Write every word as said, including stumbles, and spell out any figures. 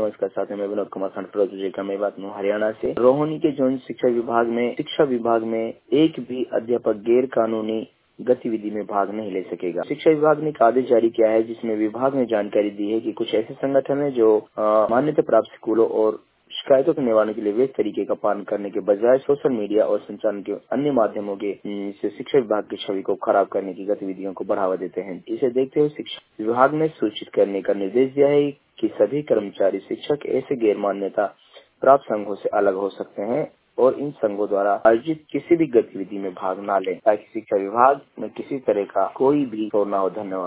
नमस्कार साथियों, मैं विनोद कुमार खंड का मैं बात हूँ हरियाणा से। रोहिणी के जौन शिक्षा विभाग में शिक्षा विभाग में एक भी अध्यापक गैर कानूनी गतिविधि में भाग नहीं ले सकेगा। शिक्षा विभाग ने एक आदेश जारी किया है जिसमें विभाग ने जानकारी दी है कि कुछ ऐसे संगठन है जो मान्यता प्राप्त स्कूलों और शिकायतों के निवारण के लिए वे तरीके का पालन करने के बजाय सोशल मीडिया और संचालन के अन्य माध्यमों के से शिक्षा विभाग की छवि को खराब करने की गतिविधियों को बढ़ावा देते हैं। इसे देखते हुए शिक्षा विभाग ने सूचित करने का निर्देश दिया है कि सभी कर्मचारी शिक्षक ऐसे गैर मान्यता प्राप्त संघों से अलग हो सकते हैं और इन संघों द्वारा आयोजित किसी भी गतिविधि में भाग न लें ताकि शिक्षा विभाग में किसी तरह का कोई भी शोर न हो। धन्यवाद।